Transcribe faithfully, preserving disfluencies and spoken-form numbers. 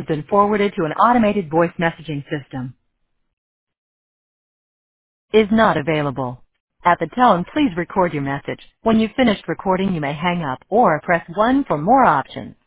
has been forwarded to an automated voice messaging system. Is not available. At the tone, please record your message. When you've finished recording, you may hang up or press one for more options.